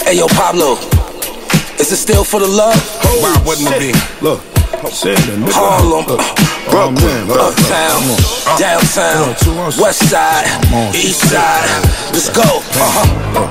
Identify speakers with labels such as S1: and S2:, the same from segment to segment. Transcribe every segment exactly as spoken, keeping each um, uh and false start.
S1: Hey yo, Pablo, is it still for the love?
S2: Why wouldn't it be?
S3: Look,
S1: Harlem,
S3: look,
S1: Brooklyn, uptown, downtown, west side, east side. Let's go. Uh-huh.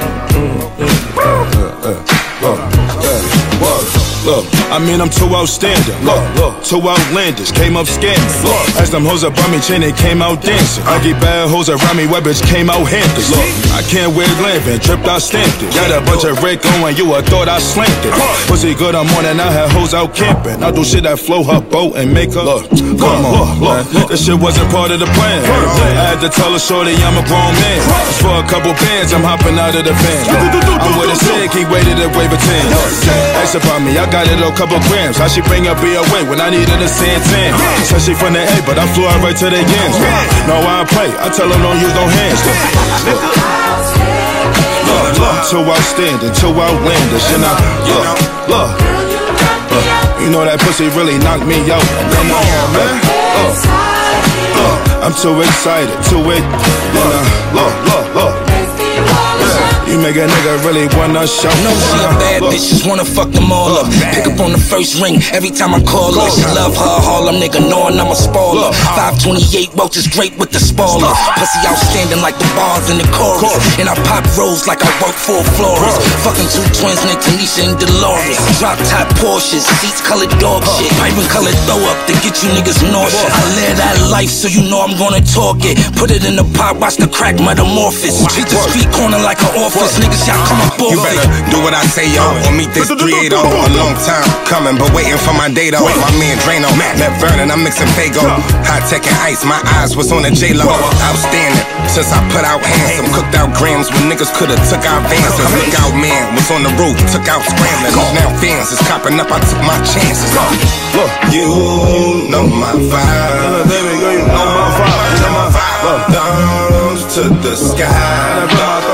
S3: Look, I mean I'm too outstanding. Look, look, too outlandish. Came up scamming. Look, as them hoes up on me chain, they came out dancing. I get bad hoes around me, wet bitch came out hampers. Look, I can't wear glamvin', tripped out stamped it. Got a bunch of red going, you would thought I slammed it. Pussy good, I'm on and I had hoes out camping. I do shit that flow her boat and make her. Look, come on, look, this shit wasn't part of the plan. I had to tell her shorty I'm a grown man. Just for a couple bands, I'm hopping out of the van. I'm with a sick, he waited to wave a ten. Ask about me, I got it a couple grams. How she bring up B away when I needed a Santan? Said she from the A, but I flew out right to the yams. Know why I play? I tell her don't use no hands. Look, look, look, too outstanding, too outlandish, and I look, look, look. You know that pussy really knocked me out. Come on, man. Look, look, I'm too excited, too it. And I look, look, look. You make a nigga really wanna show.
S1: No, she love bad bitches, wanna fuck them all up. Pick up on the first ring every time I call her. She love her Harlem nigga, knowing I'm a spoiler. five twenty-eight Welch is great with the spoiler. Pussy outstanding like the bars in the chorus. And I pop rolls like I work for a florist. Fucking two twins named Tanisha and Dolores. Drop top Porsches, seats colored dog shit. Piping colored throw up to get you niggas nauseous. I live that life so you know I'm gonna talk it. Put it in the pot, watch the crack metamorphosis. Treat the street corner like an office. Niggas, y'all come up off
S2: You better
S1: it.
S2: do what I say, yo, or meet this three eight oh. A long time coming, but waiting for my date, though. My man Drano, met Vernon, I'm mixing Fago. High tech and ice, my eyes was on the J-Lo. Outstanding, since I put out handsome. Cooked out grams when niggas could've took out Vances. Look out, man, was on the roof, took out scrambling. Now fans is copping up, I took my chances. Look, you know my vibe.
S3: Baby girl, you know my vibe. You know my vibe.
S2: Thumbs to the sky.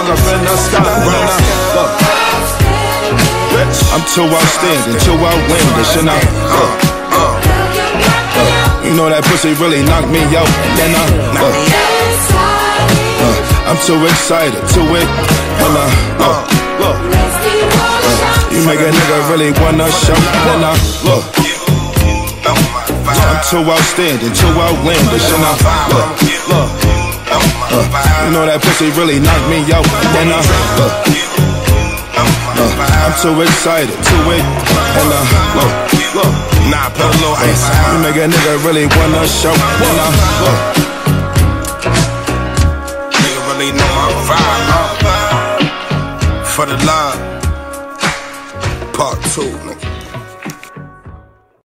S3: I'm too outstanding, too outlandish, and I look, uh, you know that pussy really knocked me out, and then I look, uh, I'm too excited, too it, and I look, look, uh, you make a nigga really wanna show, and I look, I'm too outstanding, too outlandish, and I look, look, uh, you know that pussy really knocked me out, and then I look. Uh, I'm too excited, too it, and uh, look, look.
S2: Nah, put a little ice.
S3: You make a nigga really wanna show, and uh, look.
S2: Nigga really know my vibe. For the love, part two, nigga.